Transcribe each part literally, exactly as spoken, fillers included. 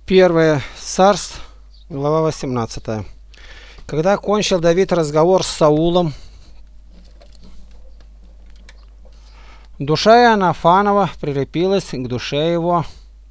Первое Царств, глава восемнадцатая. Когда кончил Давид разговор с Саулом, душа Иоаннафанова прилепилась к душе его,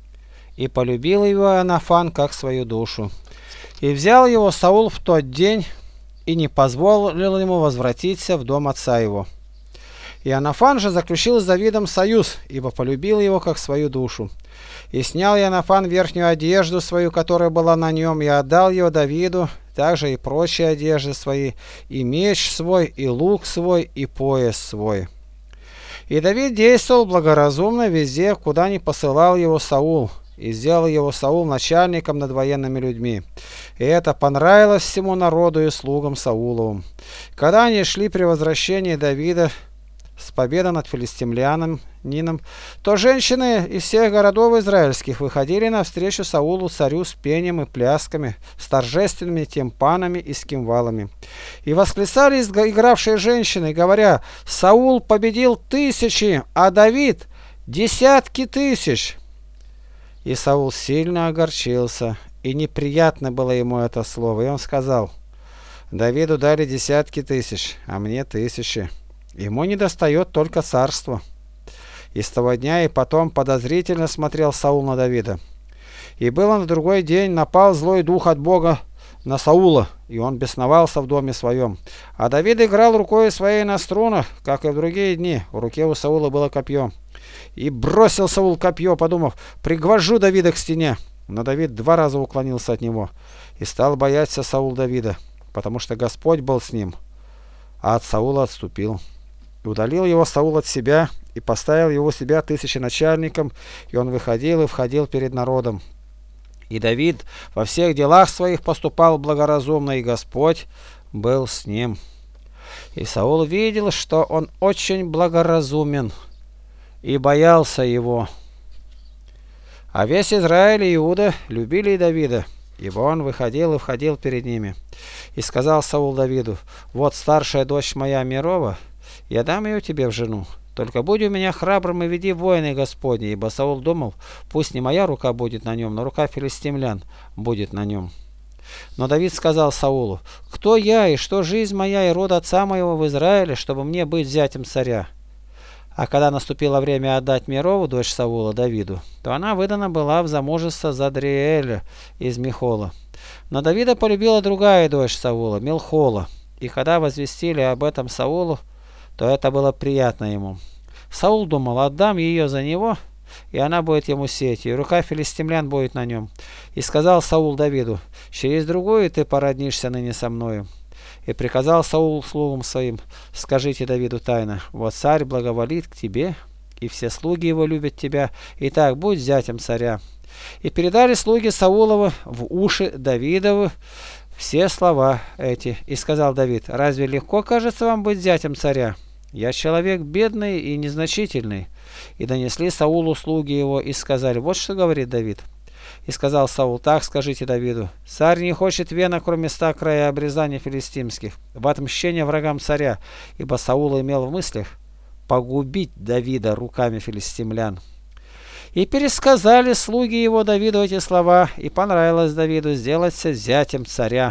и полюбил его Иоаннафан как свою душу. И взял его Саул в тот день, и не позволил ему возвратиться в дом отца его. Иоаннафан же заключил с Давидом союз, ибо полюбил его как свою душу. И снял Иоаннафан верхнюю одежду свою, которая была на нем, и отдал ее Давиду, также и прочие одежды свои, и меч свой, и лук свой, и пояс свой. И Давид действовал благоразумно везде, куда ни посылал его Саул, и сделал его Саул начальником над военными людьми. И это понравилось всему народу и слугам Сауловым. Когда они шли при возвращении Давида с победой над филистимлянином, то женщины из всех городов израильских выходили навстречу Саулу царю с пением и плясками, с торжественными тимпанами и с кимвалами. И восклицали игравшие женщины, говоря: «Саул победил тысячи, а Давид десятки тысяч». И Саул сильно огорчился, и неприятно было ему это слово, и он сказал: «Давиду дали десятки тысяч, а мне тысячи. Ему недостает только царства». И с того дня и потом подозрительно смотрел Саул на Давида. И было на другой день, напал злой дух от Бога на Саула, и он бесновался в доме своем. А Давид играл рукой своей на струнах, как и в другие дни. В руке у Саула было копье. И бросил Саул копье, подумав: пригвожу Давида к стене. Но Давид два раза уклонился от него. И стал бояться Саул Давида, потому что Господь был с ним, а от Саула отступил. И удалил его Саул от себя, и поставил его себя тысяченачальником, и он выходил и входил перед народом. И Давид во всех делах своих поступал благоразумно, и Господь был с ним. И Саул видел, что он очень благоразумен, и боялся его. А весь Израиль и Иуда любили Давида, ибо он выходил и входил перед ними. И сказал Саул Давиду: вот старшая дочь моя Мерова, я дам ее тебе в жену. Только будь у меня храбрым и веди войны Господни. Ибо Саул думал: пусть не моя рука будет на нем, но рука филистимлян будет на нем. Но Давид сказал Саулу: кто я, и что жизнь моя и род отца моего в Израиле, чтобы мне быть зятем царя? А когда наступило время отдать Мерову, дочь Саула, Давиду, то она выдана была в замужество за Адриэля из Михола. Но Давида полюбила другая дочь Саула, Милхола. И когда возвестили об этом Саулу, то это было приятно ему. Саул думал: отдам ее за него, и она будет ему сетью, и рука филистимлян будет на нем. И сказал Саул Давиду: через другую ты породнишься ныне со мною. И приказал Саул слугам своим: скажите Давиду тайно: вот царь благоволит к тебе, и все слуги его любят тебя, и так будь зятем царя. И передали слуги Саулова в уши Давидову все слова эти. И сказал Давид: разве легко кажется вам быть зятем царя? Я человек бедный и незначительный. И донесли Саулу слуги его и сказали: вот что говорит Давид. И сказал Саул: так скажите Давиду: царь не хочет вена, кроме ста края обрезания филистимских, в отмщение врагам царя, ибо Саул имел в мыслях погубить Давида руками филистимлян. И пересказали слуги его Давиду эти слова, и понравилось Давиду сделаться зятем царя.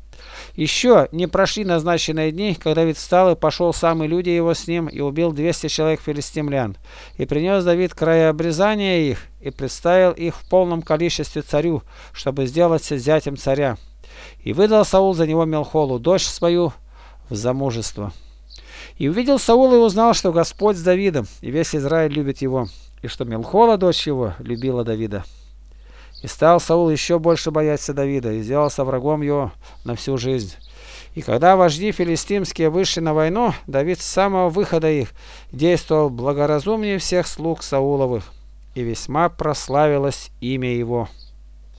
Еще не прошли назначенные дни, когда Давид встал и пошел сам, и люди его с ним, и убил двести человек филистимлян. И принес Давид края обрезания их, и представил их в полном количестве царю, чтобы сделаться зятем царя. И выдал Саул за него Милхолу, дочь свою, в замужество. И увидел Саул и узнал, что Господь с Давидом, и весь Израиль любит его, и что Милхола, дочь его, любила Давида. И стал Саул еще больше бояться Давида, и сделался врагом его на всю жизнь. И когда вожди филистимские вышли на войну, Давид с самого выхода их действовал благоразумнее всех слуг Сауловых, и весьма прославилось имя его.